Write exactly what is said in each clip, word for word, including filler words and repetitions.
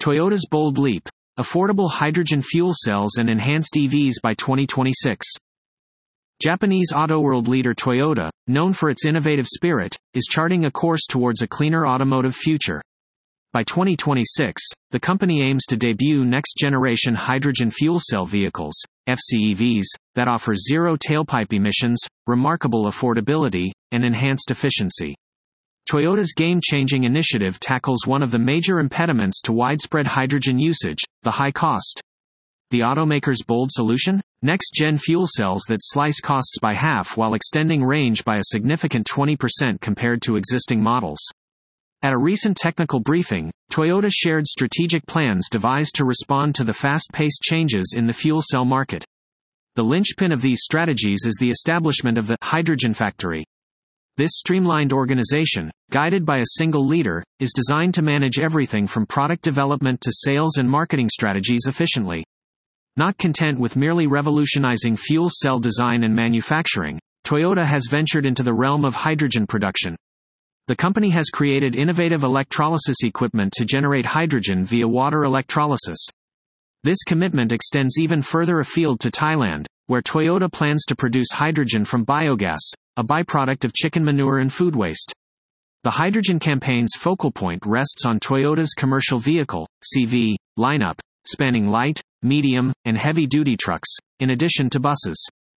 Toyota's bold leap. Affordable hydrogen fuel cells and enhanced E Vs by twenty twenty-six. Japanese auto world leader Toyota, known for its innovative spirit, is charting a course towards a cleaner automotive future. By twenty twenty-six, the company aims to debut next-generation hydrogen fuel cell vehicles, F C E Vs, that offer zero tailpipe emissions, remarkable affordability, and enhanced efficiency. Toyota's game-changing initiative tackles one of the major impediments to widespread hydrogen usage, the high cost. The automaker's bold solution? Next-gen fuel cells that slice costs by half while extending range by a significant twenty percent compared to existing models. At a recent technical briefing, Toyota shared strategic plans devised to respond to the fast-paced changes in the fuel cell market. The linchpin of these strategies is the establishment of the Hydrogen Factory. This streamlined organization, guided by a single leader, is designed to manage everything from product development to sales and marketing strategies efficiently. Not content with merely revolutionizing fuel cell design and manufacturing, Toyota has ventured into the realm of hydrogen production. The company has created innovative electrolysis equipment to generate hydrogen via water electrolysis. This commitment extends even further afield to Thailand, where Toyota plans to produce hydrogen from biogas, a byproduct of chicken manure and food waste. The hydrogen campaign's focal point rests on Toyota's commercial vehicle, C V, lineup, spanning light, medium, and heavy-duty trucks, in addition to buses.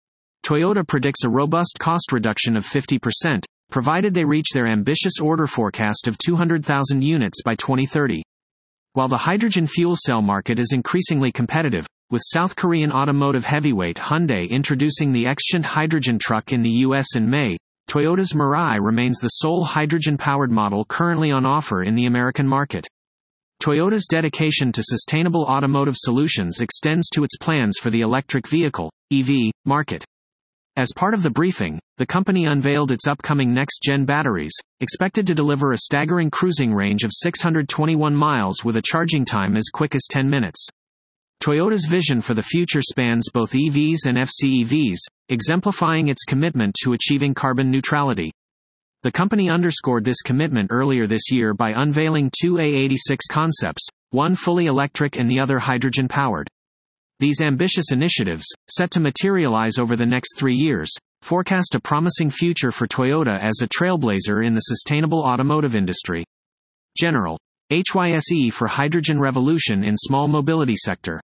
Toyota predicts a robust cost reduction of fifty percent, provided they reach their ambitious order forecast of two hundred thousand units by twenty thirty. While the hydrogen fuel cell market is increasingly competitive, with South Korean automotive heavyweight Hyundai introducing the Xshunt hydrogen truck in the U S in May, Toyota's Mirai remains the sole hydrogen-powered model currently on offer in the American market. Toyota's dedication to sustainable automotive solutions extends to its plans for the electric vehicle, E V, market. As part of the briefing, the company unveiled its upcoming next-gen batteries, expected to deliver a staggering cruising range of six hundred twenty-one miles with a charging time as quick as ten minutes. Toyota's vision for the future spans both E Vs and F C E Vs, exemplifying its commitment to achieving carbon neutrality. The company underscored this commitment earlier this year by unveiling two A eighty-six concepts, one fully electric and the other hydrogen-powered. These ambitious initiatives, set to materialize over the next three years, forecast a promising future for Toyota as a trailblazer in the sustainable automotive industry. General H Y S E for hydrogen revolution in small mobility sector.